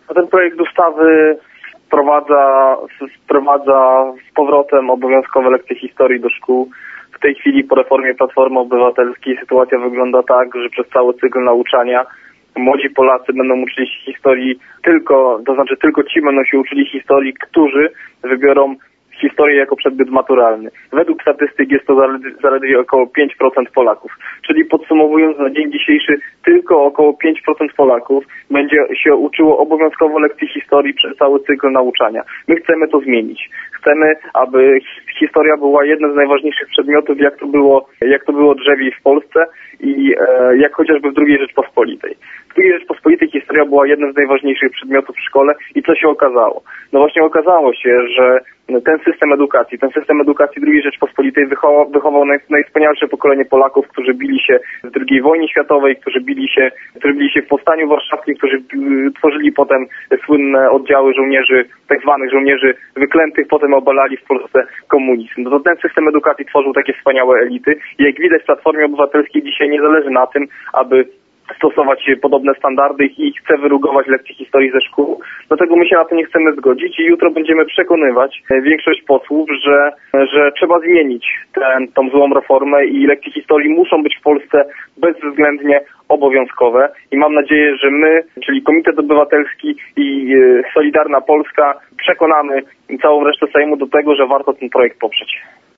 Ten projekt ustawy wprowadza z powrotem obowiązkowe lekcje historii do szkół. W tej chwili po reformie Platformy Obywatelskiej sytuacja wygląda tak, że przez cały cykl nauczania młodzi Polacy będą uczyli się historii tylko ci będą się uczyli historii, którzy wybiorą historię jako przedmiot maturalny. Według statystyk jest to zaledwie około 5% Polaków. Czyli podsumowując, na dzień dzisiejszy tylko około 5% Polaków będzie się uczyło obowiązkowo lekcji historii przez cały cykl nauczania. My chcemy to zmienić. Chcemy, aby historia była jednym z najważniejszych przedmiotów, jak to było drzewiej w Polsce i jak chociażby w II Rzeczpospolitej. W II Rzeczpospolitej historia była jednym z najważniejszych przedmiotów w szkole i co się okazało? No właśnie okazało się, że ten system edukacji II Rzeczpospolitej wychował najwspanialsze pokolenie Polaków, którzy bili się w II wojnie światowej, którzy bili się w Powstaniu Warszawskim, którzy tworzyli potem słynne oddziały żołnierzy, tak zwanych żołnierzy wyklętych, potem obalali w Polsce komunizm. No to ten system edukacji tworzył takie wspaniałe elity i jak widać w Platformie Obywatelskiej dzisiaj nie zależy na tym, aby stosować podobne standardy i chce wyrugować lekcje historii ze szkół. Dlatego my się na to nie chcemy zgodzić i jutro będziemy przekonywać większość posłów, że trzeba zmienić tą złą reformę i lekcje historii muszą być w Polsce bezwzględnie obowiązkowe. I mam nadzieję, że my, czyli Komitet Obywatelski i Solidarna Polska, przekonamy całą resztę Sejmu do tego, że warto ten projekt poprzeć.